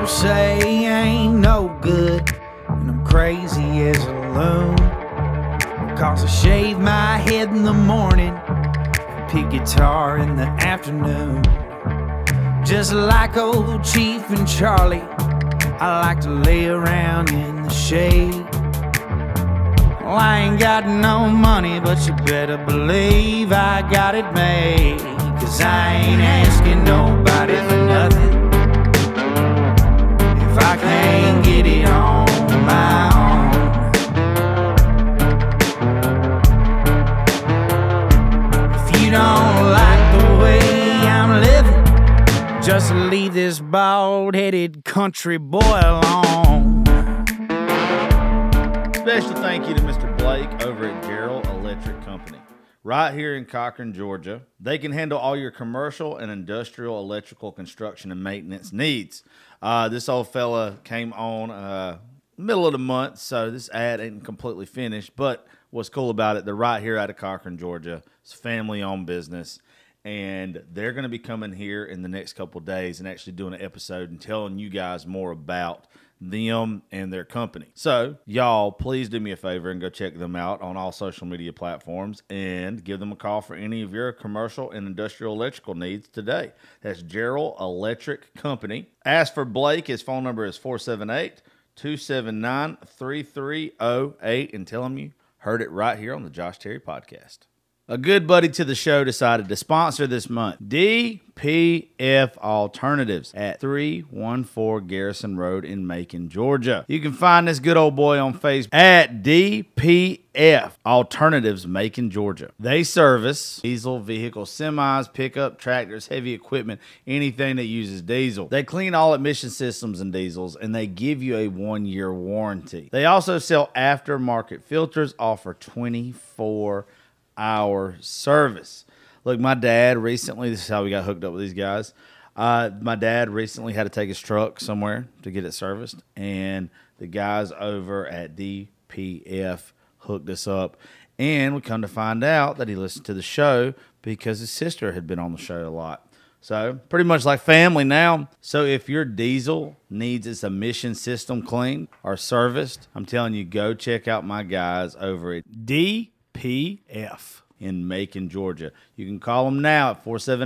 People say I ain't no good, and I'm crazy as a loon, because I shave my head in the morning and pick guitar in the afternoon. Just like old Chief and Charlie, I like to lay around in the shade. Well, I ain't got no money, but you better believe I got it made, 'cause I ain't asking nobody for nothing if I can't get it on my own. If you don't like the way I'm living, just leave this bald-headed country boy alone. Special thank you to Mr. Blake over at Gerald Electric Company, right here in Cochran, Georgia. They can handle all your commercial and industrial electrical construction and maintenance needs. This old fella came on middle of the month, so this ad ain't completely finished, but what's cool about it, they're right here out of Cochran, Georgia. It's a family-owned business, and they're going to be coming here in the next couple of days and actually doing an episode and telling you guys more about them and their company. So, y'all, please do me a favor and go check them out on all social media platforms and give them a call for any of your commercial and industrial electrical needs today. That's Gerald Electric Company. Ask for Blake. His phone number is 478-279-3308, and tell him you heard it right here on the Josh Terry Podcast. A good buddy to the show decided to sponsor this month. DPF Alternatives at 314 Garrison Road in Macon, Georgia. You can find this good old boy on Facebook at DPF Alternatives, Macon, Georgia. They service diesel vehicles, semis, pickup, tractors, heavy equipment, anything that uses diesel. They clean all emission systems and diesels, and they give you a 1-year warranty. They also sell aftermarket filters, offer 24-hour service. Look, my dad recently, this is how we got hooked up with these guys. My dad recently had to take his truck somewhere to get it serviced, and the guys over at DPF hooked us up, and we come to find out that he listened to the show because his sister had been on the show a lot. So pretty much like family now. So if your diesel needs its emission system cleaned or serviced, I'm telling you, go check out my guys over at DPF in Macon, Georgia. You can call them now at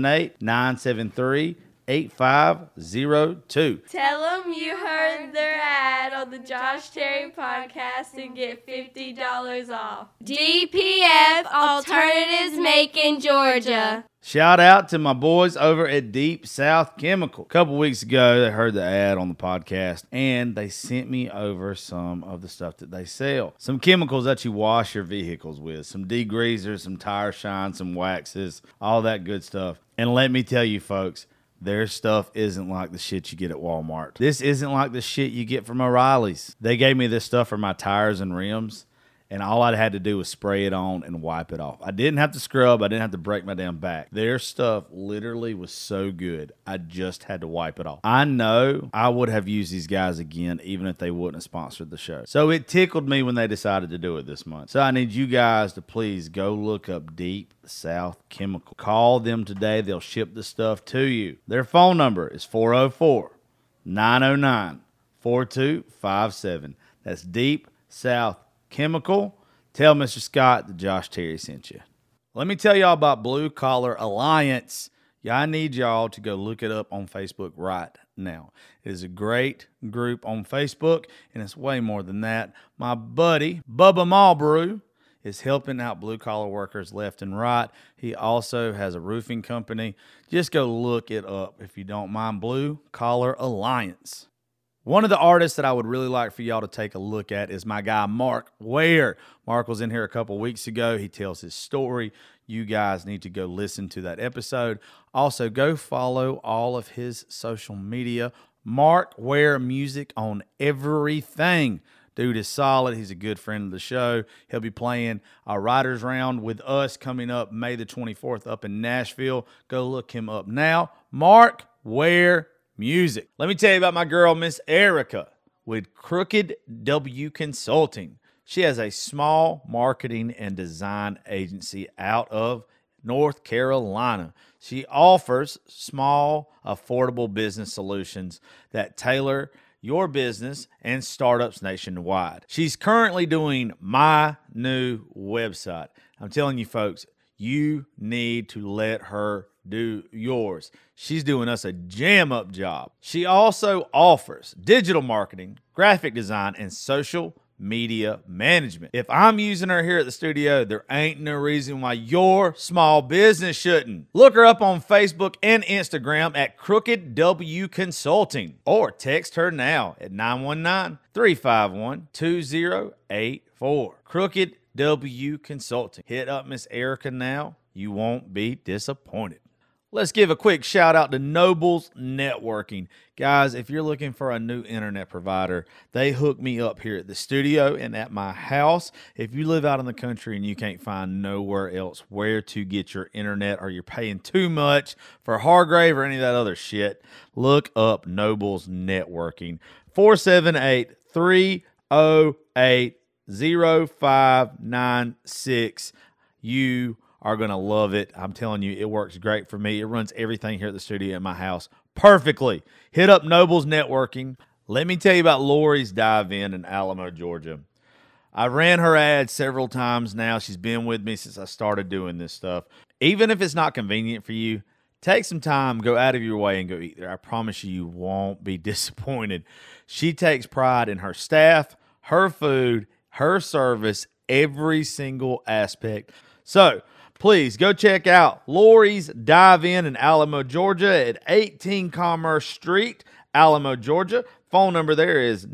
478-973-8502. Tell them you heard their ad on the Josh Terry Podcast and get $50 off. DPF Alternatives, Macon, Georgia. Shout out to my boys over at Deep South Chemical. A couple weeks ago, they heard the ad on the podcast, and they sent me over some of the stuff that they sell. Some chemicals that you wash your vehicles with, some degreasers, some tire shine, some waxes, all that good stuff. And let me tell you, folks, their stuff isn't like the shit you get at Walmart. This isn't like the shit you get from O'Reilly's. They gave me this stuff for my tires and rims, and all I had to do was spray it on and wipe it off. I didn't have to scrub. I didn't have to break my damn back. Their stuff literally was so good, I just had to wipe it off. I know I would have used these guys again even if they wouldn't have sponsored the show. So it tickled me when they decided to do it this month. So I need you guys to please go look up Deep South Chemical. Call them today. They'll ship the stuff to you. Their phone number is 404-909-4257. That's Deep South Chemical. Tell Mr. Scott that Josh Terry sent you. Let me tell y'all about Blue Collar Alliance. Yeah, I need y'all to go look it up on Facebook right now. It is a great group on Facebook, and it's way more than that. My buddy, Bubba Malbrew, is helping out blue-collar workers left and right. He also has a roofing company. Just go look it up if you don't mind. Blue Collar Alliance. One of the artists that I would really like for y'all to take a look at is my guy, Mark Ware. Mark was in here a couple weeks ago. He tells his story. You guys need to go listen to that episode. Also, go follow all of his social media. Mark Ware Music on everything. Dude is solid. He's a good friend of the show. He'll be playing a Writers Round with us coming up May the 24th up in Nashville. Go look him up now. Mark Ware Music. Let me tell you about my girl, Miss Erica, with Crooked W Consulting. She has a small marketing and design agency out of North Carolina. She offers small, affordable business solutions that tailor your business and startups nationwide. She's currently doing my new website. I'm telling you, folks, you need to let her do yours. She's doing us a jam up job. She also offers digital marketing, graphic design, and social media management. If I'm using her here at the studio, there ain't no reason why your small business shouldn't. Look her up on Facebook and Instagram at Crooked W Consulting, or text her now at 919-351-2084. Crooked W Consulting. Hit up Miss Erica now. You won't be disappointed. Let's give a quick shout out to Nobles Networking. Guys, if you're looking for a new internet provider, they hook me up here at the studio and at my house. If you live out in the country and you can't find nowhere else where to get your internet, or you're paying too much for Hargrave or any of that other shit, look up Nobles Networking. 478-308-0596. You are going to love it. I'm telling you, it works great for me. It runs everything here at the studio at my house perfectly. Hit up Nobles Networking. Let me tell you about Lori's Dive-In Alamo, Georgia. I ran her ad several times now. She's been with me since I started doing this stuff. Even if it's not convenient for you, take some time, go out of your way, and go eat there. I promise you won't be disappointed. She takes pride in her staff, her food, her service, every single aspect. So, please go check out Lori's Dive-In Alamo, Georgia at 18 Commerce Street, Alamo, Georgia. Phone number there is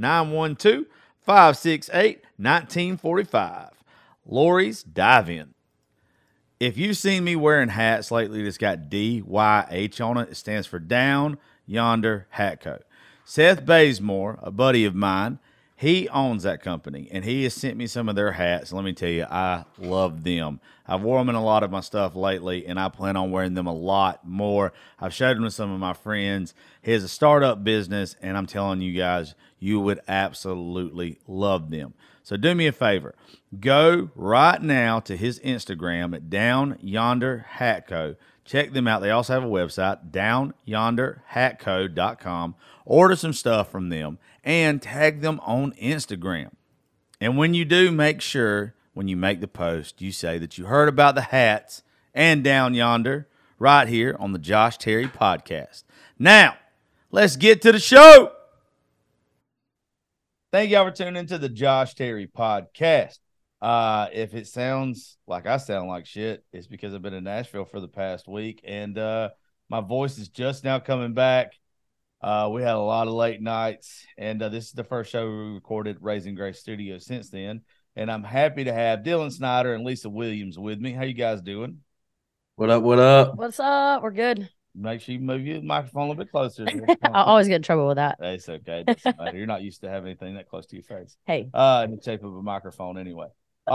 912-568-1945. Lori's Dive-In. If you've seen me wearing hats lately that's got DYH on it, it stands for Down Yonder Hat Co. Seth Bazemore, a buddy of mine, he owns that company, and he has sent me some of their hats. Let me tell you, I love them. I've worn them in a lot of my stuff lately, and I plan on wearing them a lot more. I've showed them to some of my friends. He has a startup business, and I'm telling you guys, you would absolutely love them. So do me a favor. Go right now to his Instagram at Down Yonder Hat Co. Check them out. They also have a website, downyonderhatco.com. Order some stuff from them and tag them on Instagram. And when you do, make sure when you make the post, you say that you heard about the hats and Down Yonder right here on the Josh Terry Podcast. Now, let's get to the show. Thank y'all for tuning into the Josh Terry Podcast. If it sounds like I sound like shit, it's because I've been in Nashville for the past week, and my voice is just now coming back. We had a lot of late nights, and this is the first show we recorded at Raising Grace Studio since then. And I'm happy to have Dylan Snyder and Lisa Williams with me. How you guys doing? What up? What up? What's up? We're good. Make sure you move your microphone a little bit closer. I always get in trouble with that. It's okay. Doesn't matter. You're not used to having anything that close to your face. Hey. In the shape of a microphone anyway.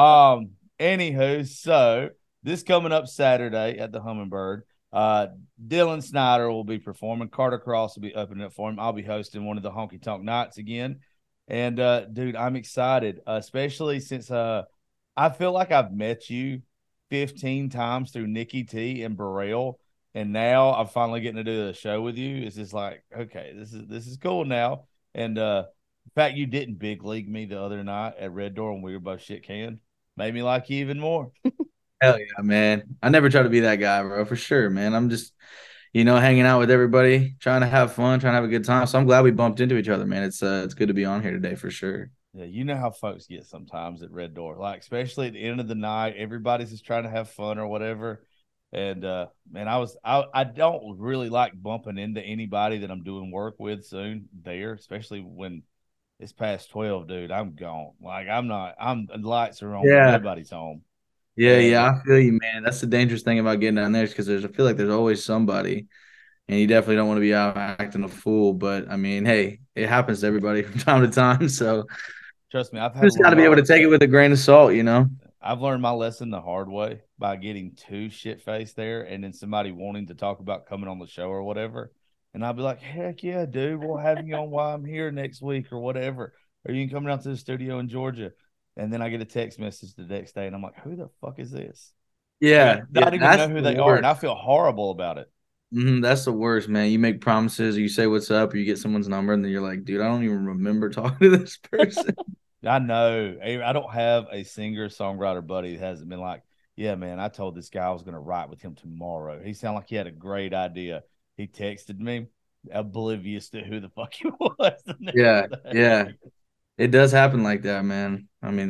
Anywho, so this coming up Saturday at the Hummingbird, Dylan Snyder will be performing. Carter Cross will be opening up for him. I'll be hosting one of the Honky Tonk Nights again. And, dude, I'm excited, especially since I feel like I've met you 15 times through Nikki T and Burrell, and now I'm finally getting to do a show with you. It's just like, okay, this is cool now. And in fact, you didn't big league me the other night at Red Door when we were both shit canned. Made me like you even more. Hell yeah, man. I never try to be that guy, bro, for sure, man. I'm just, hanging out with everybody, trying to have fun, trying to have a good time. So I'm glad we bumped into each other, man. It's good to be on here today for sure. Yeah, you know how folks get sometimes at Red Door, like especially at the end of the night, everybody's just trying to have fun or whatever. And man, I don't really like bumping into anybody that I'm doing work with soon there, especially when it's past 12, dude. I'm gone. Like the lights are on. Yeah. Everybody's home. Yeah, I feel you, man. That's the dangerous thing about getting down there is because I feel like there's always somebody, and you definitely don't want to be out acting a fool. But I mean, hey, it happens to everybody from time to time. So trust me, I've just got to be able to take it with a grain of salt, I've learned my lesson the hard way by getting too shit-faced there, and then somebody wanting to talk about coming on the show or whatever. And I'll be like, heck yeah, dude, we'll have you on while I'm here next week or whatever. Or you can come down to the studio in Georgia. And then I get a text message the next day, and I'm like, who the fuck is this? Yeah, Not even that's know who the they are, and I worst. feel horrible about it. That's the worst, man. You make promises, or you say what's up, or you get someone's number, and then you're like, dude, I don't even remember talking to this person. I know. I don't have a singer songwriter buddy that hasn't been like, yeah, man, I told this guy I was going to write with him tomorrow. He sounded like he had a great idea. He texted me, oblivious to who the fuck he was. The next Yeah, day. yeah. It does happen like that, man. I mean,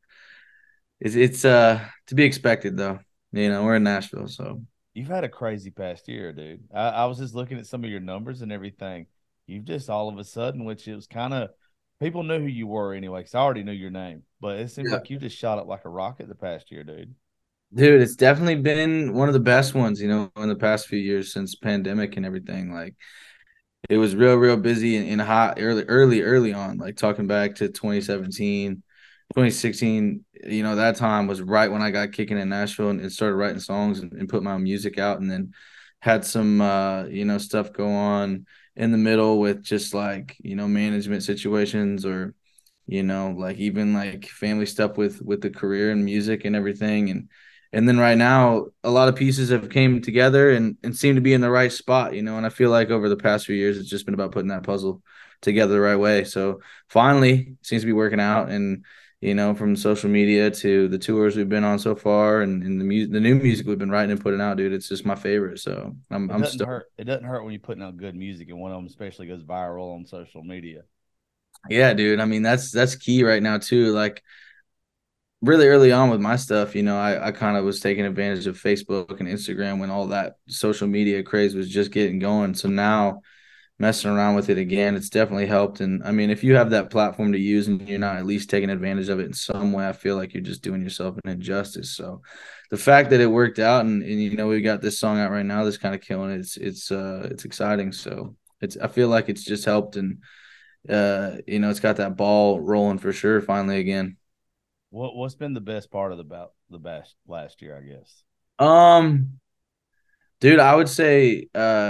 it's to be expected though. We're in Nashville, so You've had a crazy past year, dude. I was just looking at some of your numbers and everything. You've just all of a sudden, which it was kind of people knew who you were anyway, because I already knew your name, but it seems yeah. like you just shot up like a rocket the past year, dude. Dude, it's definitely been one of the best ones, in the past few years since pandemic and everything. Like it was real busy and hot early on, like talking back to 2017, 2016. That time was right when I got kicking in Nashville and started writing songs and put my own music out, and then had some stuff go on in the middle with just like management situations, or like even like family stuff with the career and music and everything. And then right now, a lot of pieces have came together and seem to be in the right spot, and I feel like over the past few years, it's just been about putting that puzzle together the right way. So finally, it seems to be working out. And, from social media to the tours we've been on so far, and the new music we've been writing and putting out, dude, it's just my favorite. So I'm doesn't stoked. hurt. It doesn't hurt when you're putting out good music, and one of them especially goes viral on social media. Yeah, dude. I mean, that's key right now too. Like really early on with my stuff, I kind of was taking advantage of Facebook and Instagram when all that social media craze was just getting going. So now messing around with it again, it's definitely helped. And I mean, if you have that platform to use and you're not at least taking advantage of it in some way, I feel like you're just doing yourself an injustice. So the fact that it worked out, and we got this song out right now that's kind of killing it, it's exciting. So I feel like it's just helped, and it's got that ball rolling for sure finally again. What's been the best part of the best last year, I guess? Um, dude, I would say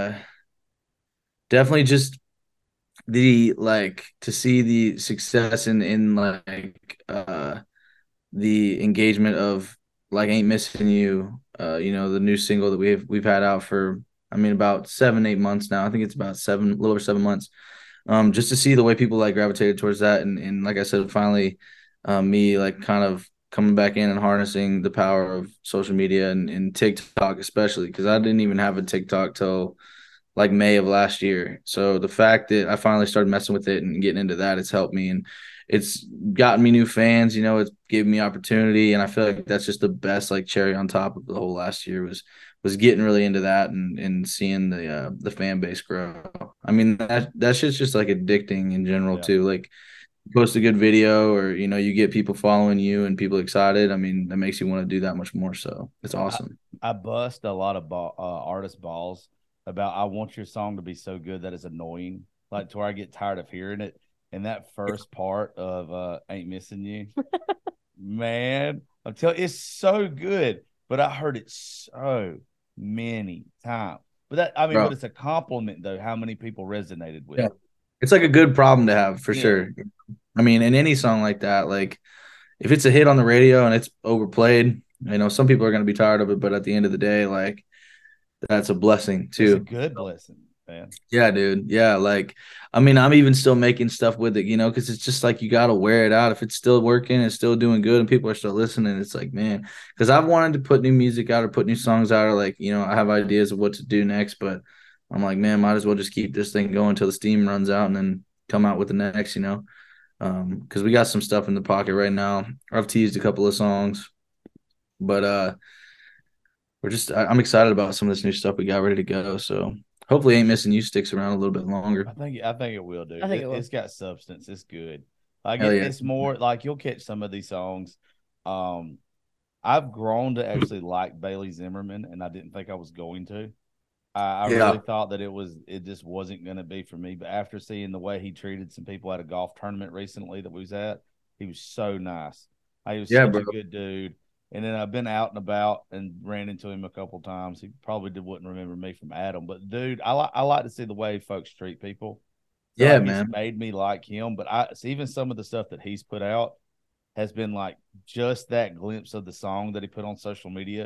definitely just the like to see the success in like the engagement of like Ain't Missing You, the new single that we've had out for, I mean, about 7-8 months now. I think it's about a little over 7 months. Just to see the way people like gravitated towards that, and like I said, finally, me like kind of coming back in and harnessing the power of social media and TikTok, especially because I didn't even have a TikTok till like May of last year. So the fact that I finally started messing with it and getting into that, it's helped me, and it's gotten me new fans. It's given me opportunity, and I feel like that's just the best like cherry on top of the whole last year was getting really into that and seeing the fan base grow. I mean that shit's just like addicting in general Yeah. too. Like post a good video, or you get people following you and people excited. I mean that makes you want to do that much more. So it's awesome. I bust a lot of artist balls about I want your song to be so good that it's annoying, like to where I get tired of hearing it. And that first part of Ain't Missing You, man, I'm telling you, it's so good. But I heard it so many times. Bro, but it's a compliment though, how many people resonated with yeah, it. it's like a good problem to have for Yeah. sure. I mean, in any song like that, like if it's a hit on the radio and it's overplayed, some people are going to be tired of it, but at the end of the day, like that's a blessing It's a too. good blessing, man. Yeah, dude. Yeah, like I mean, I'm even still making stuff with it, because it's just like you got to wear it out. If it's still working, it's still doing good, and people are still listening. It's like, man, because I've wanted to put new music out or put new songs out, or like, I have ideas of what to do next, but I'm like, man, might as well just keep this thing going until the steam runs out and then come out with the next. Because we got some stuff in the pocket right now. I've teased a couple of songs, but I'm excited about some of this new stuff we got ready to go. So hopefully Ain't Missing You sticks around a little bit longer. I think it will, dude. I think it will. It's got substance. It's good. Like Hell yeah. it's more like you'll catch some of these songs. I've grown to actually like Bailey Zimmerman, and I didn't think I was going to. I Yeah. really thought that it just wasn't going to be for me. But after seeing the way he treated some people at a golf tournament recently that we was at, he was so nice. He was Yeah, such a bro. good dude. And then I've been out and about and ran into him a couple times. He probably wouldn't remember me from Adam, but dude, I like to see the way folks treat people. So Yeah, like it's man. made me like him. But even some of the stuff that he's put out has been like just that glimpse of the song that he put on social media.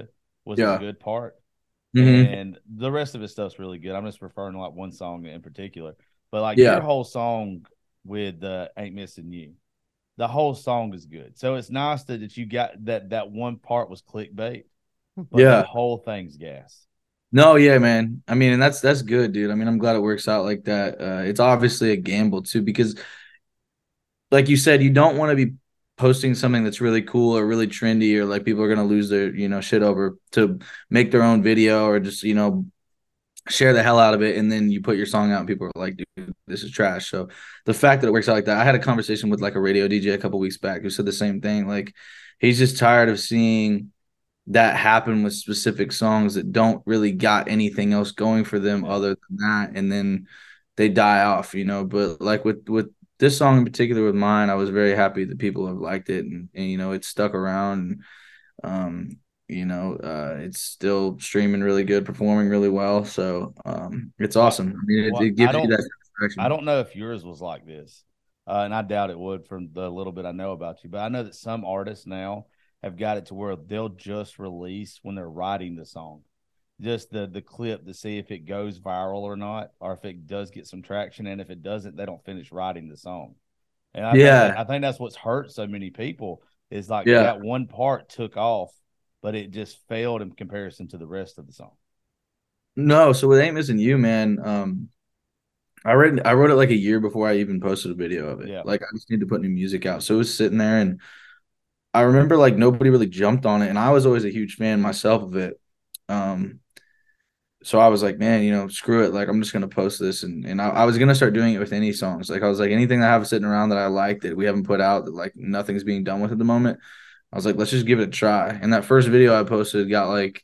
was the Yeah. good part. Mhm. And the rest of his stuff's really good. I'm just referring to like one song in particular. But like Yeah. your whole song with Ain't Missing You, the whole song is good. So it's nice that you got that one part was clickbait, but the Yeah. whole thing's gas. No, yeah, man. I mean, and that's good, dude. I mean, I'm glad it works out like that. It's obviously a gamble too, because like you said, you don't want to be posting something that's really cool or really trendy or like people are gonna lose their, shit over to make their own video or just, share the hell out of it, and then you put your song out and people are like, dude, this is trash. So the fact that it works out like that, I had a conversation with like a radio DJ a couple weeks back who said the same thing. Like he's just tired of seeing that happen with specific songs that don't really got anything else going for them other than that, and then they die off, but like with this song in particular with mine, I was very happy that people have liked it, and it's stuck around. um it's still streaming really good, performing really well. So it's awesome. I mean, it gives you that satisfaction. I don't know if yours was like this, and I doubt it would from the little bit I know about you. But I know that some artists now have got it to where they'll just release when they're writing the song, just the clip to see if it goes viral or not, or if it does get some traction. And if it doesn't, they don't finish writing the song. And I think that's what's hurt so many people is like that one part took off, but it just failed in comparison to the rest of the song. No, so with Ain't Missing You, man, I wrote it like a year before I even posted a video of it. Yeah. Like I just need to put new music out. So it was sitting there, and I remember like nobody really jumped on it, and I was always a huge fan myself of it. So I was like, man, screw it. Like I'm just gonna post this, and I was gonna start doing it with any songs. Like I was like anything that I have sitting around that I like that we haven't put out that like nothing's being done with at the moment. I was like, let's just give it a try. And that first video I posted got like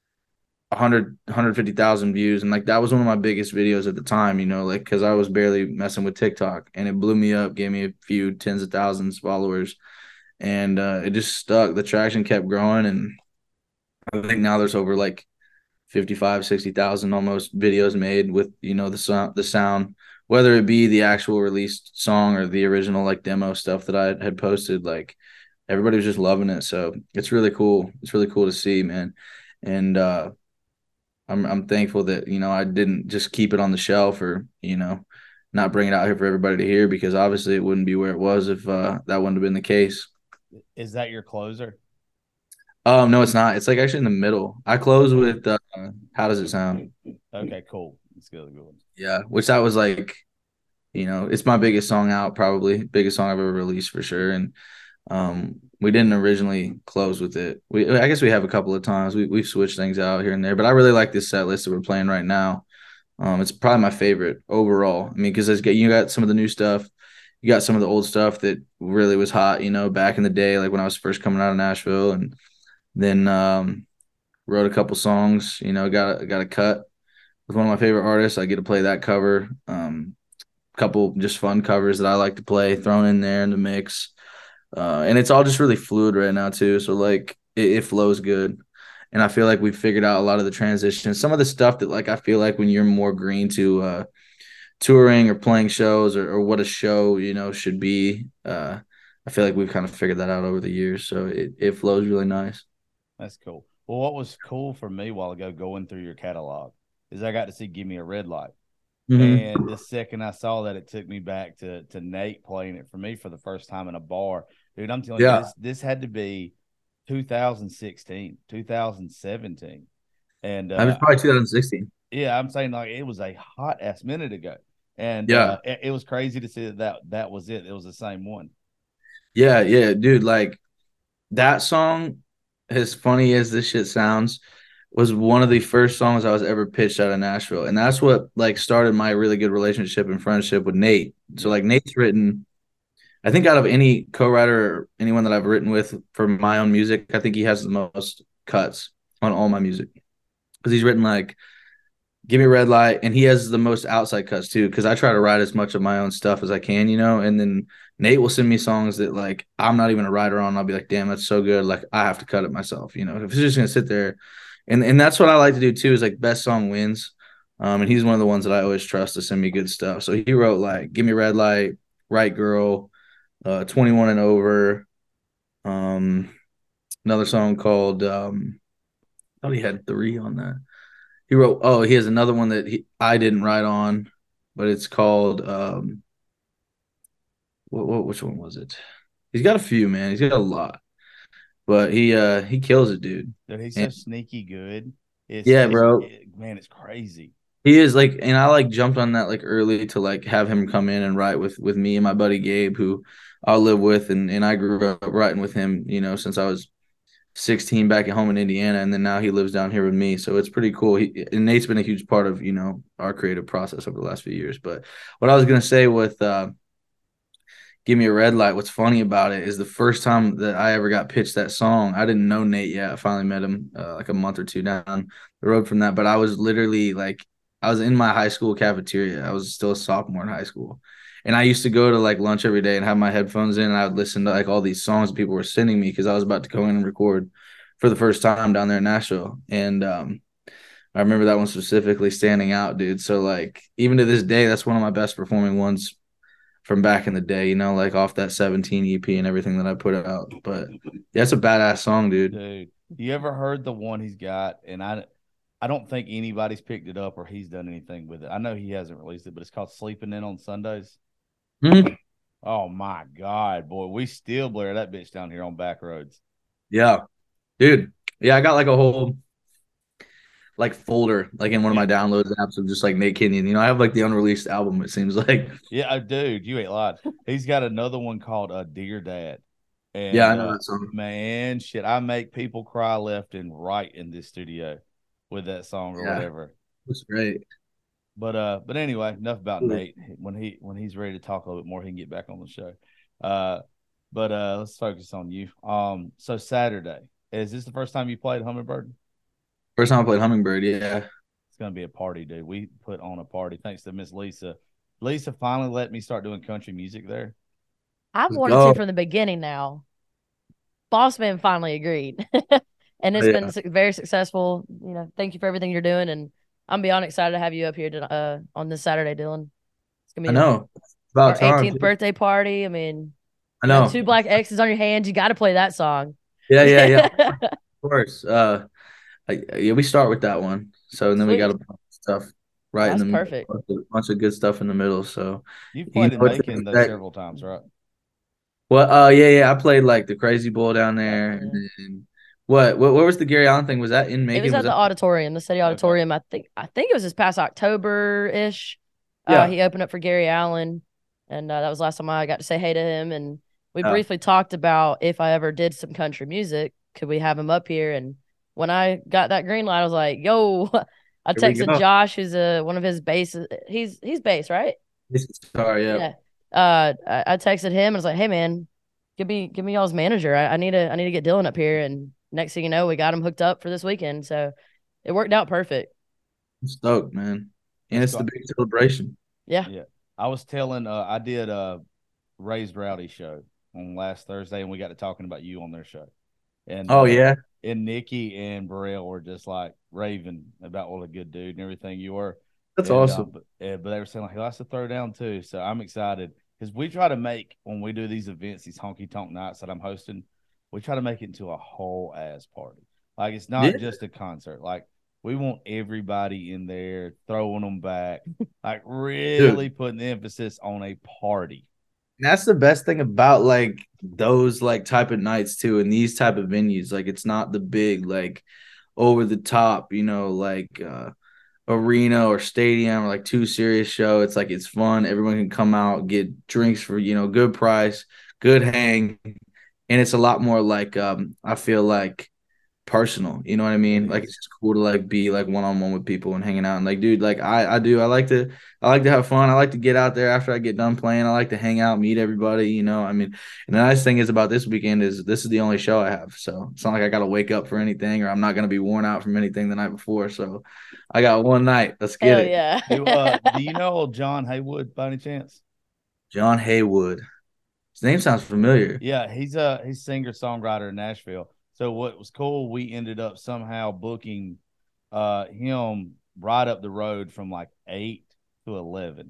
150,000 views, and like that was one of my biggest videos at the time, like because I was barely messing with TikTok, and it blew me up, gave me a few tens of thousands followers, and it just stuck. The traction kept growing, and I think now there's over like 55, 60,000 almost videos made with the sound, whether it be the actual released song or the original like demo stuff that I had posted. Like everybody was just loving it, so it's really cool. It's really cool to see, man. And I'm thankful that I didn't just keep it on the shelf or not bring it out here for everybody to hear, because obviously it wouldn't be where it was if that wouldn't have been the case. Is that your closer? No, it's not. It's like actually in the middle. I close with How Does It Sound? Okay, cool. That's good. Yeah, which that was like, it's my biggest song out, probably biggest song I've ever released for sure. And we didn't originally close with it. I guess we have a couple of times. We've switched things out here and there, but I really like this set list that we're playing right now. It's probably my favorite overall. I mean, because you got some of the new stuff, you got some of the old stuff that really was hot, back in the day, like when I was first coming out of Nashville, and then wrote a couple songs. Got a cut with one of my favorite artists. I get to play that cover. Couple just fun covers that I like to play, thrown in there in the mix. And it's all just really fluid right now too. So like it flows good. And I feel like we've figured out a lot of the transitions. Some of the stuff that like I feel like when you're more green to touring or playing shows or what a show, should be. I feel like we've kind of figured that out over the years. So it flows really nice. That's cool. Well, what was cool for me a while ago going through your catalog is I got to see Give Me a Red Light. Mm-hmm. And the second I saw that, it took me back to Nate playing it for me for the first time in a bar. Dude, I'm telling you, this had to be 2016, 2017. And I was probably 2016. Yeah, I'm saying like it was a hot ass minute ago. And it was crazy to see that was it. It was the same one. Yeah, dude. Like that song, as funny as this shit sounds, was one of the first songs I was ever pitched out of Nashville. And that's what like started my really good relationship and friendship with Nate. So like Nate's written, I think out of any co-writer or anyone that I've written with for my own music, I think he has the most cuts on all my music. Because he's written like Give Me a Red Light, and he has the most outside cuts too, because I try to write as much of my own stuff as I can, and then Nate will send me songs that like I'm not even a writer on. I'll be like, damn, that's so good. Like I have to cut it myself, if it's just gonna sit there. And that's what I like to do too, is like best song wins. And he's one of the ones that I always trust to send me good stuff. So he wrote like Give Me a Red Light, Right Girl, 21 and Over, another song called thought he had 3 on that. He wrote. Oh, he has another one that I didn't write on, but it's called which one was it? He's got a few, man. He's got a lot, but he kills it, dude. Dude, he's so And, sneaky good. yeah, bro. Man, it's crazy. He is like, and I like jumped on that like early to like have him come in and write with me and my buddy Gabe, who I live with, and I grew up writing with him, since I was 16 back at home in Indiana, and then now he lives down here with me. So it's pretty cool. And Nate's been a huge part of our creative process over the last few years. But what I was gonna say with Give Me a Red Light, what's funny about it is the first time that I ever got pitched that song, I didn't know Nate yet. I finally met him like a month or two down the road from that. But I was literally like, I was in my high school cafeteria. I was still a sophomore in high school. And I used to go to like lunch every day and have my headphones in, and I would listen to like all these songs people were sending me because I was about to go in and record for the first time down there in Nashville. And I remember that one specifically standing out, dude. So like even to this day, that's one of my best performing ones from back in the day, like off that 17 EP and everything that I put out. But yeah, it's a badass song, dude. Dude, you ever heard the one he's got? And I don't think anybody's picked it up or he's done anything with it. I know he hasn't released it, but it's called Sleeping In on Sundays. Mm-hmm. Oh my God, boy. We still blare that bitch down here on back roads. Yeah. Dude. Yeah, I got like a whole like folder like in one of my downloads apps of just like Nate Kenyon. I have like the unreleased album, it seems like. Yeah, dude, you ain't lied. He's got another one called Dear Dad. And, yeah, I know that song. Man, shit, I make people cry left and right in this studio with that song or whatever. That's great. But anyway, enough about Nate. When he's ready to talk a little bit more, he can get back on the show. But let's focus on you. So Saturday, is this the first time you played Hummingbird? First time I played Hummingbird, yeah. It's gonna be a party, dude. We put on a party thanks to Miss Lisa. Lisa finally let me start doing country music there. I've wanted to from the beginning now. Bossman finally agreed. And it's been very successful. Thank you for everything you're doing, and I'm beyond excited to have you up here on this Saturday, Dylan. It's gonna be about our 18th birthday party. I mean, I know. 2 black X's on your hands. You got to play that song. Yeah. Of course. We start with that one. So and then we got a bunch of stuff right in the middle. Perfect. A bunch of good stuff in the middle. So you've played in Macon several times, right? Well, yeah. I played like the Crazy Bowl down there, and then what was the Gary Allen thing? Was that in Macon? It was at the auditorium, the city auditorium. Okay. I think it was this past October-ish. Yeah. He opened up for Gary Allen, and that was the last time I got to say hey to him. And we briefly talked about if I ever did some country music, could we have him up here? And when I got that green light, I was like, yo, I texted Josh, who's one of his basses. He's bass, right? Sorry, yeah. I texted him and I was like, hey man, give me y'all's manager. I need to get Dylan up here. And next thing you know, we got him hooked up for this weekend. So it worked out perfect. I'm stoked, man. And it's the big celebration. Yeah. I was telling I did a Raised Rowdy show on last Thursday, and we got to talking about you on their show. And and Nikki and Burrell were just like raving about what a good dude and everything you were. That's awesome. But they were saying like he likes to throw down too. So I'm excited because we try to make, when we do these events, these honky tonk nights that I'm hosting, we try to make it into a whole ass party. Like it's not just a concert. Like we want everybody in there throwing them back, like really putting the emphasis on a party. That's the best thing about like those like type of nights too, and these type of venues. Like it's not the big like over the top, like arena or stadium or like too serious show. It's like it's fun. Everyone can come out, get drinks for good price, good hang, and it's a lot more like I feel like personal. You know what I mean? Like it's just cool to like be like one-on-one with people and hanging out. And like, dude, like I like to have fun. I like to get out there after I get done playing. I like to hang out, meet everybody, I mean, and the nice thing is about this weekend is this is the only show I have. So it's not like I got to wake up for anything, or I'm not going to be worn out from anything the night before. So I got one night. Let's get it. Yeah. Do you know old John Haywood by any chance? John Haywood. His name sounds familiar. Yeah. He's singer-songwriter in Nashville. So what was cool, we ended up somehow booking him right up the road from like 8 to 11.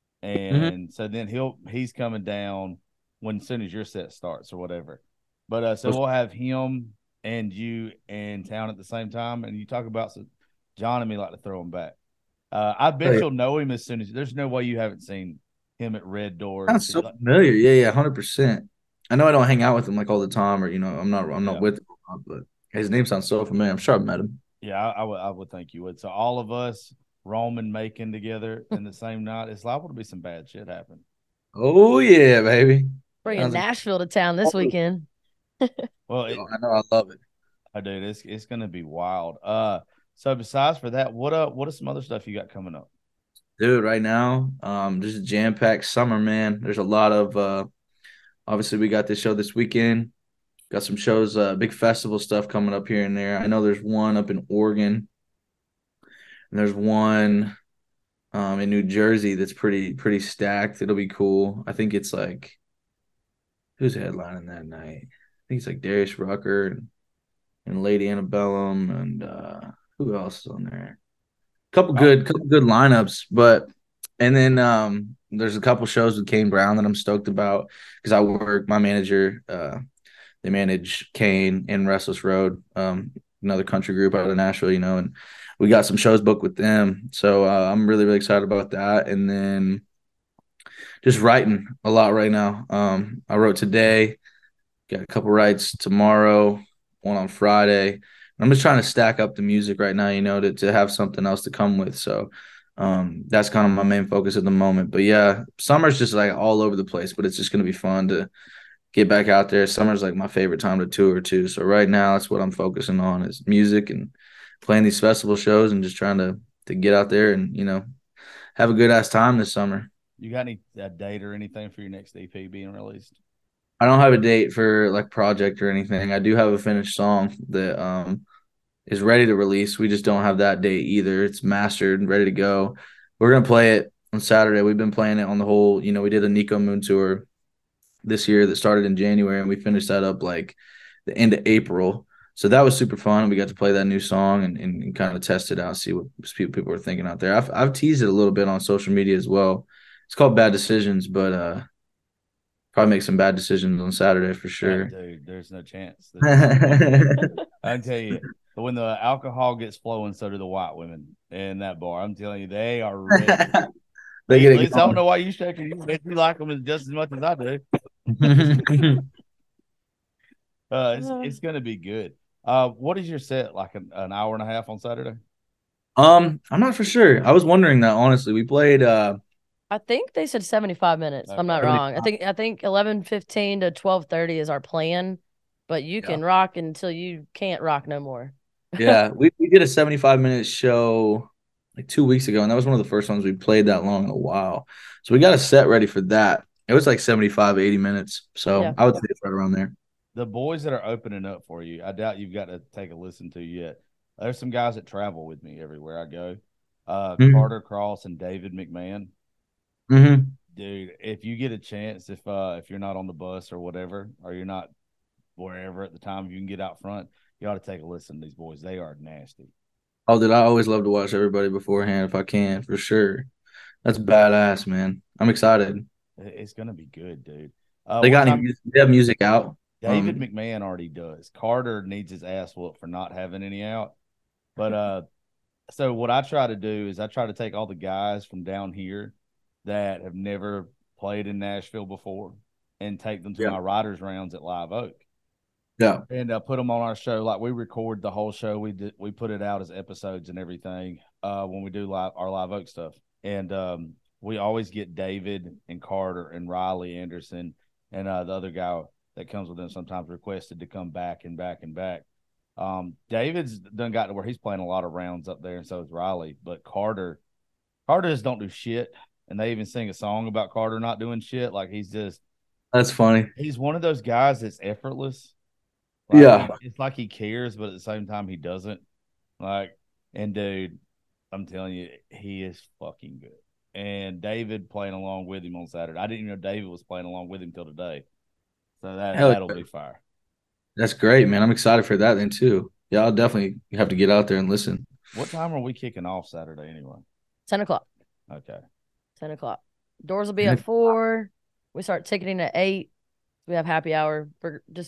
And so then he's coming down as soon as your set starts or whatever. But so we'll have him and you in town at the same time, and you talk about John and me like to throw him back. I bet you'll know him as soon as. There's no way you haven't seen him at Red Doors. Sounds so familiar. Yeah, 100%. I know I don't hang out with him like all the time, or I'm not with him, but his name sounds so familiar. I'm sure I've met him. Yeah, I would think you would. So all of us, Roman, Macon together in the same night, it's liable to be some bad shit happen. Oh yeah, baby. Bringing Nashville to town this weekend. Well, I know, I love it. I do. It's gonna be wild. So besides for that, what are some other stuff you got coming up? Dude, right now, just a jam-packed summer, man. There's a lot of obviously we got this show this weekend. Got some shows, big festival stuff coming up here and there. I know there's one up in Oregon, and there's one in New Jersey that's pretty stacked. It'll be cool. I think it's like, who's headlining that night? I think it's like Darius Rucker and Lady Antebellum, and who else is on there? Couple good lineups, and then there's a couple shows with Kane Brown that I'm stoked about because my manager, they manage Kane and Restless Road, another country group out of Nashville, and we got some shows booked with them. So I'm really, really excited about that. And then just writing a lot right now. I wrote today, got a couple writes tomorrow, one on Friday. I'm just trying to stack up the music right now, to have something else to come with. So that's kind of my main focus at the moment. But yeah, summer's just like all over the place, but it's just going to be fun to get back out there. Summer's like my favorite time to tour too. So right now that's what I'm focusing on is music and playing these festival shows and just trying to get out there and, have a good ass time this summer. You got any date or anything for your next EP being released? I don't have a date for like project or anything. I do have a finished song that is ready to release. We just don't have that date either. It's mastered and ready to go. We're going to play it on Saturday. We've been playing it on the whole, we did a Nico Moon tour this year that started in January, and we finished that up like the end of April. So that was super fun. We got to play that new song and kind of test it out, see what people are thinking out there. I've teased it a little bit on social media as well. It's called Bad Decisions, but probably make some bad decisions on Saturday for sure. Dude, there's no chance. I tell you, when the alcohol gets flowing, so do the white women in that bar. I'm telling you, they are ready. They get at least I don't know why you shaking. You like them just as much as I do. It's going to be good. What is your set, like an hour and a half on Saturday? I'm not for sure. I was wondering that, honestly. We played I think they said 75 minutes. Okay. I'm not wrong. I think 11:15 to 12:30 is our plan, but you can rock until you can't rock no more. Yeah, we did a 75-minute show like 2 weeks ago, and that was one of the first ones we played that long in a while. So we got a set ready for that. It was like 75, 80 minutes. So I would say it's right around there. The boys that are opening up for you, I doubt you've got to take a listen to yet. There's some guys that travel with me everywhere I go. Carter Cross and David McMahon. Mm-hmm. Dude, if you get a chance, if you're not on the bus or whatever, or you're not wherever at the time, you can get out front, you ought to take a listen to these boys. They are nasty. Oh, dude, I always love to watch everybody beforehand if I can, for sure. That's badass, man. I'm excited. It's going to be good, dude. They have music out? David McMahon already does. Carter needs his ass whooped for not having any out. But so what I try to do is I try to take all the guys from down here that have never played in Nashville before and take them to my writers' rounds at Live Oak. Yeah. And put them on our show. Like we record the whole show. We put it out as episodes and everything when we do our Live Oak stuff. And we always get David and Carter and Riley Anderson and the other guy that comes with them sometimes requested to come back and back and back. David's done got to where he's playing a lot of rounds up there, and so is Riley. But Carter just don't do shit. And they even sing a song about Carter not doing shit. Like that's funny. He's one of those guys that's effortless. It's like he cares, but at the same time he doesn't. And dude, I'm telling you, he is fucking good. And David playing along with him on Saturday. I didn't even know David was playing along with him till today. So that'll be fire. That's great, man. I'm excited for that then too. Yeah, I'll definitely have to get out there and listen. What time are we kicking off Saturday anyway? 10 o'clock. Okay. 10 o'clock. Doors will be at 4. We start ticketing at 8. We have happy hour. We're just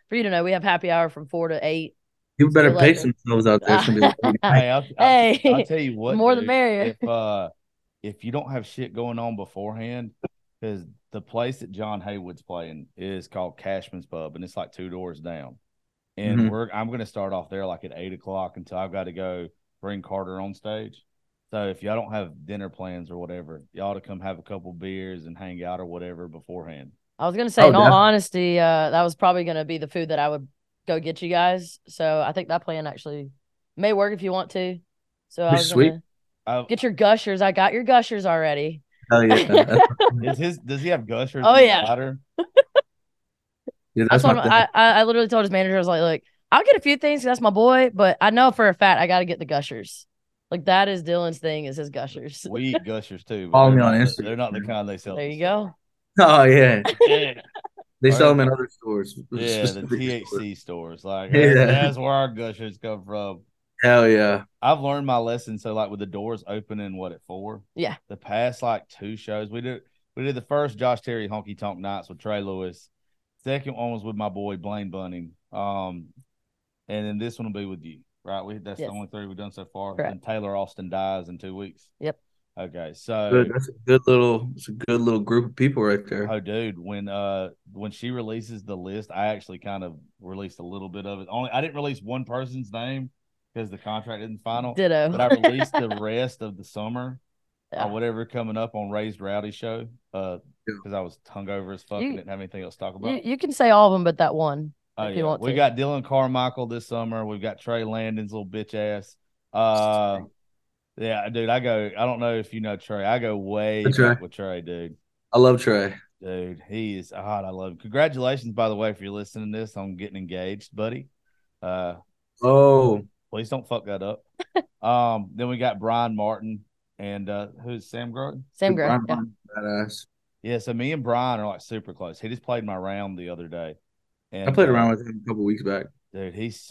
for you to know, we have happy hour from 4 to 8. People better pace 11. themselves out there. It's gonna be like, Hey, I'll tell you what, more the dude, merrier. If you don't have shit going on beforehand, because the place that John Haywood's playing is called Cashman's Pub, and it's like 2 doors down. And I'm going to start off there like at 8 o'clock until I've got to go bring Carter on stage. So if y'all don't have dinner plans or whatever, y'all to come have a couple beers and hang out or whatever beforehand. I was gonna say, in all honesty, that was probably gonna be the food that I would go get you guys. So I think that plan actually may work if you want to. So I was gonna get your gushers. I got your gushers already. Hell yeah. Does he have gushers? Oh yeah. Yeah, that's what I literally told his manager, I was like, look, I'll get a few things. That's my boy, but I know for a fact I got to get the gushers. Like that is Dylan's thing, is his gushers. We eat gushers too. Follow me on Instagram. They're not the kind they sell. There you go. Oh yeah. They sell them in other stores. Yeah, the THC stores. Like that's where our gushers come from. Hell yeah. I've learned my lesson. So like with the doors opening at 4? Yeah. The past like 2 shows we did the first Josh Terry Honky Tonk Nights with Trey Lewis. Second one was with my boy Blaine Bunning. And then this one will be with you. Right? That's the only 3 we've done so far. Correct. And Taylor Austin dies in 2 weeks. Yep. Okay, so that's a good little group of people right there. Oh, dude, when she releases the list, I actually kind of released a little bit of it. I didn't release one person's name because the contract isn't final. Ditto. But I released the rest of the summer or whatever coming up on Raised Rowdy show. Because I was hungover as fuck and didn't have anything else to talk about. You can say all of them, but that one. If you want we got Dylan Carmichael this summer. We've got Trey Landon's little bitch ass. Yeah, dude, I don't know if you know Trey. I go way back with Trey, dude. I love Trey. Dude, he is hot. I love him. Congratulations, by the way, if you're listening to this on getting engaged, buddy. Please don't fuck that up. Then we got Brian Martin and who's Sam Grogan? Sam Grogan, yeah. Badass. Yeah, so me and Brian are like super close. He just played my round the other day. And I played around with him a couple weeks back. Dude, he's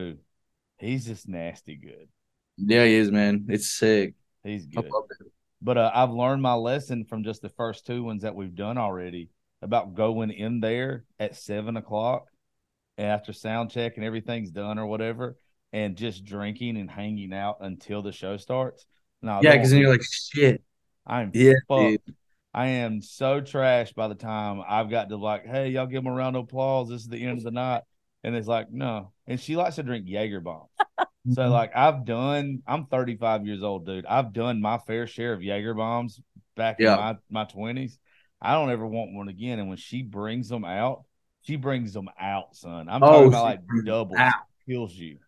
just nasty good. Yeah, he is, man. It's sick. He's good. But I've learned my lesson from just the first 2 ones that we've done already about going in there at 7 o'clock after sound check and everything's done or whatever, and just drinking and hanging out until the show starts. No, yeah, because then you're like, shit. I'm fucked. I am so trashed by the time I've got to like, hey, y'all give them a round of applause. This is the end of the night. And it's like, no. And she likes to drink Jaeger bombs. So, like, I'm 35 years old, dude. I've done my fair share of Jaeger bombs back in my 20s. I don't ever want one again. And when she brings them out, son. I'm talking about like doubles. Kills you.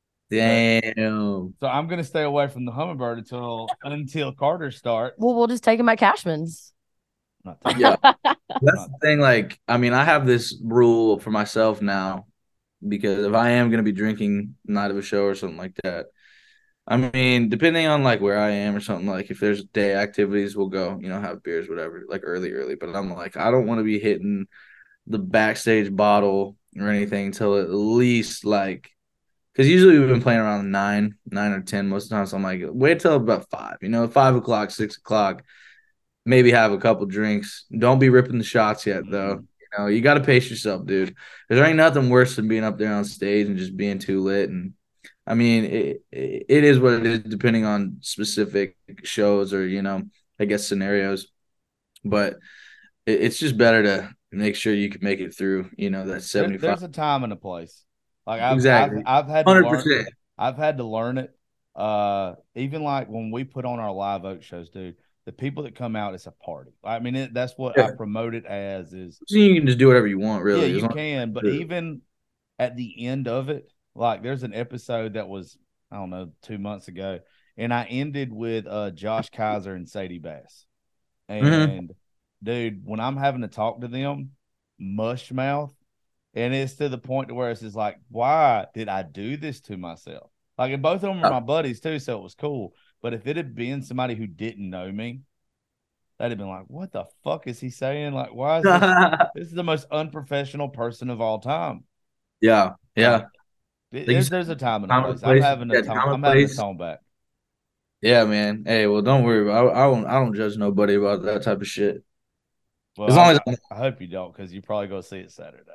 Damn. So I'm going to stay away from the Hummingbird until Carter starts. Well, we'll just take him at Cashman's. Yeah. That's the thing. Like, I mean, I have this rule for myself now. Because if I am going to be drinking night of a show or something like that, I mean, depending on like where I am or something, like if there's day activities, we'll go, have beers, whatever, like early. But I'm like, I don't want to be hitting the backstage bottle or anything until at least like, because usually we've been playing around 9 or 10 most of the time. So I'm like, wait till about 5, 5 o'clock, 6 o'clock, maybe have a couple drinks. Don't be ripping the shots yet, though. You got to pace yourself, dude. There ain't nothing worse than being up there on stage and just being too lit. And I mean, it is what it is, depending on specific shows or I guess scenarios. But it's just better to make sure you can make it through. That 75. There's a time and a place. Like exactly. I've had to 100%. learn. I've had to learn it. Even like when we put on our live oak shows, dude. The people that come out, it's a party. I mean, that's what I promote it as. Is you can just do whatever you want, really. Yeah, you can. But even at the end of it, like there's an episode that was, I don't know, 2 months ago, and I ended with Josh Kaiser and Sadie Bass. And dude, when I'm having to talk to them, mush mouth, and it's to the point to where it's just like, why did I do this to myself? Like, and both of them are my buddies too, so it was cool. But if it had been somebody who didn't know me, they'd have been like, what the fuck is he saying? Like, why is this is the most unprofessional person of all time. Yeah. Yeah. There's a time and a place. I'm having a tone back. Yeah, man. Hey, well, don't worry. I don't judge nobody about that type of shit. Well, As long as I hope you don't, because you're probably going to see it Saturday.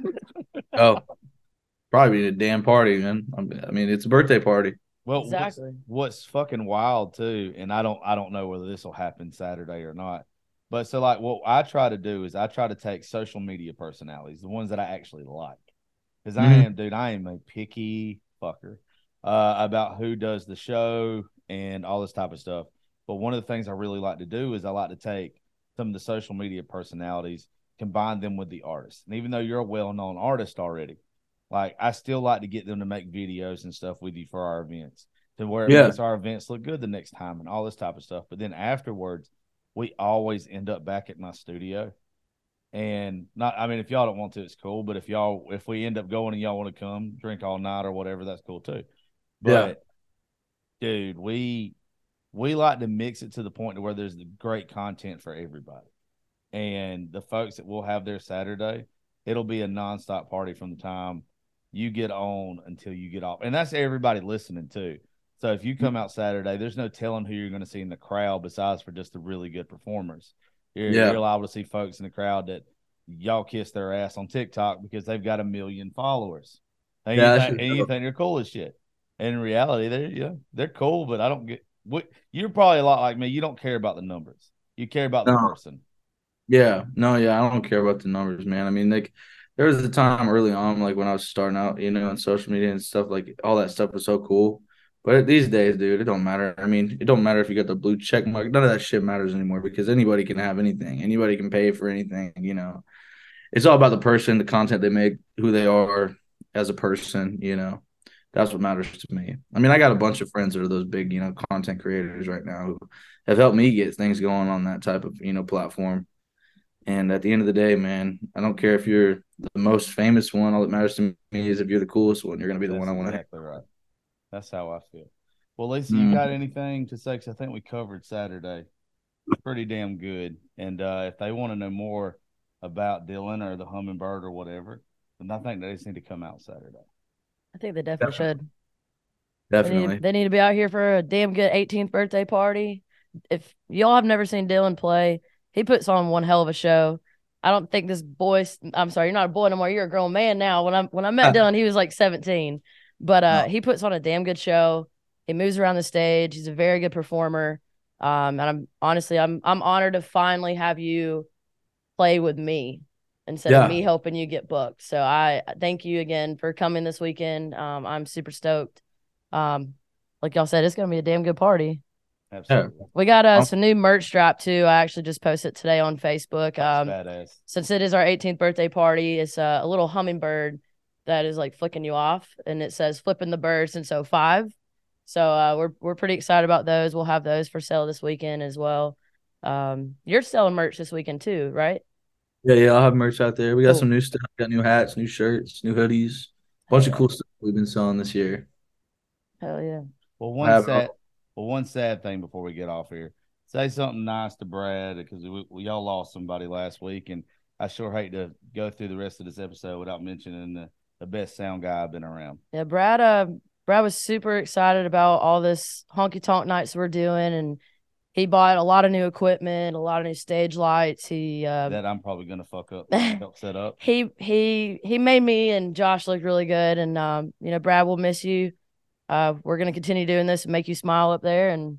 Probably a damn party, man. I mean, it's a birthday party. Well, exactly. What's fucking wild too, and I don't know whether this will happen Saturday or not. But so like what I try to do is I try to take social media personalities, the ones that I actually like. Because I am a picky fucker about who does the show and all this type of stuff. But one of the things I really like to do is I like to take some of the social media personalities, combine them with the artists. And even though you're a well-known artist already, like I still like to get them to make videos and stuff with you for our events, to where it makes our events look good the next time and all this type of stuff. But then afterwards, we always end up back at my studio. And if y'all don't want to, it's cool. But if we end up going and y'all want to come drink all night or whatever, that's cool too. But dude, we like to mix it to the point to where there's the great content for everybody. And the folks that we'll have there Saturday, it'll be a nonstop party from the time you get on until you get off. And that's everybody listening too. So if you come out Saturday, there's no telling who you're going to see in the crowd besides for just the really good performers. You're liable to see folks in the crowd that y'all kiss their ass on TikTok because they've got 1 million followers. And you think they're cool as shit. And in reality, they're cool, but I don't get what you're probably a lot like me. You don't care about the numbers. You care about the person. Yeah. No, I don't care about the numbers, man. I mean, like there was a time early on, like when I was starting out, on social media and stuff, like all that stuff was so cool. But these days, dude, it don't matter. I mean, it don't matter if you got the blue check mark. None of that shit matters anymore because anybody can have anything. Anybody can pay for anything, It's all about the person, the content they make, who they are as a person, That's what matters to me. I mean, I got a bunch of friends that are those big, content creators right now who have helped me get things going on that type of, platform. And at the end of the day, man, I don't care if you're the most famous one. All that matters to me is if you're the coolest one, you're going to be the one I want to have. Exactly right. That's how I feel. Well, Lisa, you got anything to say? Because I think we covered Saturday pretty damn good. And if they want to know more about Dylan or the Hummingbird or whatever, then I think they just need to come out Saturday. I think they definitely should. Definitely. They need to be out here for a damn good 18th birthday party. If y'all have never seen Dylan play, he puts on one hell of a show. I don't think this boy – I'm sorry, you're not a boy no more. You're a grown man now. When I met Dylan, he was like 17. But he puts on a damn good show. He moves around the stage. He's a very good performer. And I'm honored to finally have you play with me instead of me helping you get booked. So I thank you again for coming this weekend. I'm super stoked. Like y'all said, it's going to be a damn good party. Absolutely. We got some new merch drop too. I actually just posted today on Facebook. Badass. Since it is our 18th birthday party, it's a little hummingbird that is like flicking you off, and it says "flipping the bird since 05." So we're pretty excited about those. We'll have those for sale this weekend as well. You're selling merch this weekend too, right? Yeah, I'll have merch out there. We got some new stuff. Got new hats, new shirts, new hoodies. Bunch of cool stuff we've been selling this year. Hell yeah. Well, one sad thing before we get off here. Say something nice to Brad because we all lost somebody last week, and I sure hate to go through the rest of this episode without mentioning the best sound guy I've been around. Yeah, Brad was super excited about all this honky tonk nights we're doing, and he bought a lot of new equipment, a lot of new stage lights. That I'm probably gonna fuck up, help set up. He made me and Josh look really good, and Brad, we'll miss you. We're gonna continue doing this and make you smile up there, and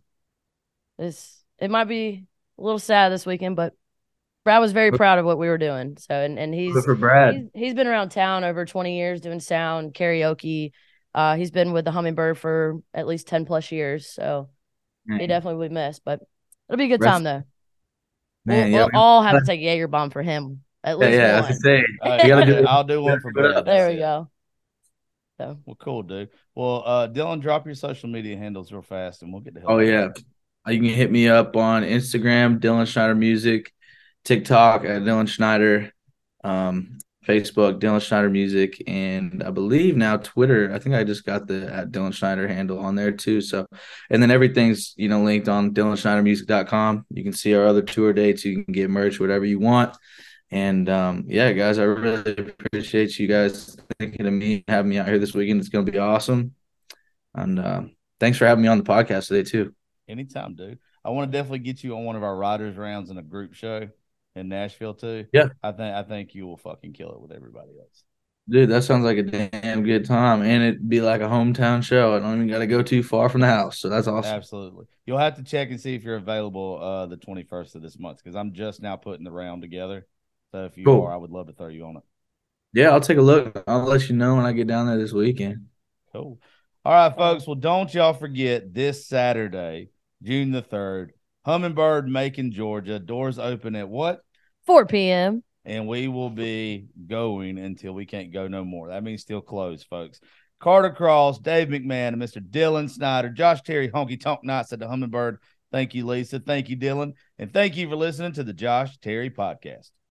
it might be a little sad this weekend, but Brad was very proud of what we were doing. So and he's been around town over 20 years doing sound, karaoke. He's been with the Hummingbird for at least 10 plus years. So he definitely will be missed, but it'll be a good time though. Man, we'll all have to take a Jaeger bomb for him. At least one. That's the thing. I'll do one for Brad. There we go. So. Well, cool, dude. Well, Dylan, drop your social media handles real fast, and we'll get the hell. Oh yeah, you can hit me up on Instagram, Dylan Schneider Music, TikTok at Dylan Schneider, Facebook, Dylan Schneider Music, and I believe now Twitter. I think I just got the at Dylan Schneider handle on there too. So, and then everything's linked on DylanSchneiderMusic.com. You can see our other tour dates. You can get merch, whatever you want. And guys, I really appreciate you guys thinking of me, having me out here this weekend. It's going to be awesome. And thanks for having me on the podcast today too. Anytime, dude. I want to definitely get you on one of our riders rounds in a group show. in Nashville too. Yeah. I think you will fucking kill it with everybody else. Dude, that sounds like a damn good time, and it'd be like a hometown show. I don't even got to go too far from the house, so that's awesome. Absolutely. You'll have to check and see if you're available the 21st of this month because I'm just now putting the round together. So if you Cool. are, I would love to throw you on it. Yeah, I'll take a look. I'll let you know when I get down there this weekend. Cool. All right, folks. Well, don't y'all forget this Saturday, June the 3rd, Hummingbird, Macon, Georgia. Doors open at what? 4 p.m. And we will be going until we can't go no more. That means still closed, folks. Carter Cross, Dave McMahon, and Mr. Dylan Snyder, Josh Terry, Honky Tonk Nights at the Hummingbird. Thank you, Lisa. Thank you, Dylan. And thank you for listening to the Josh Terry Podcast.